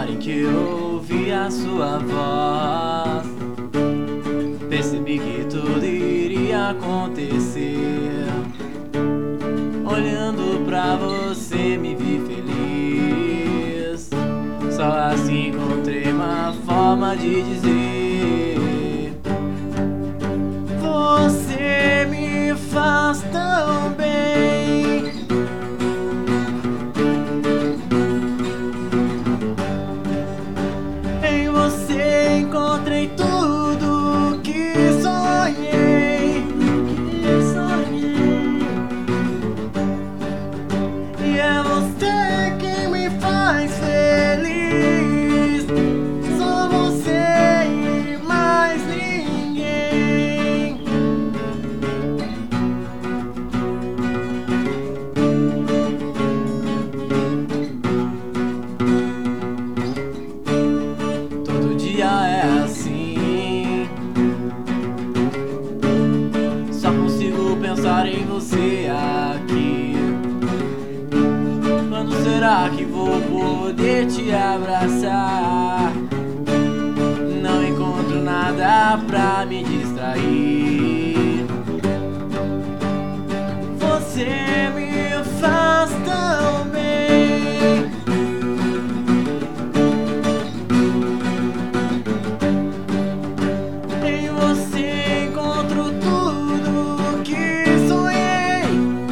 em que eu ouvi a sua voz, percebi que tudo iria acontecer. Olhando pra você me vi feliz. Só assim encontrei uma forma de dizer: você me faz tão bem. Em você encontrei tudo que sonhei. E é você quem me faz feliz. Só você e mais ninguém. Todo dia é assim. Só consigo pensar em você aqui. Quando será que vou poder te abraçar? Não encontro nada pra me distrair. Você me faz tão bem. Em você encontro tudo que sonhei.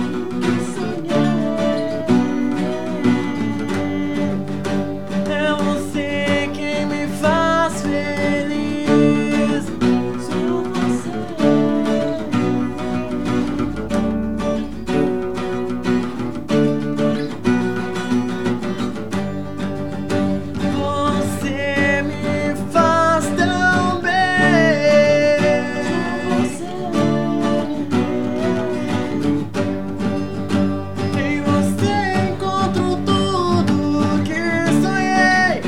É você quem me faz feliz. Sou você. Você me faz tão bem. Em você encontro tudo que sonhei.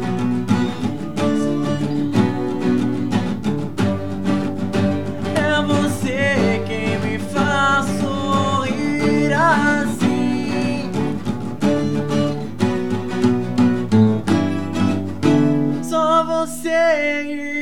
É você quem me faz sorrir assim. Só você.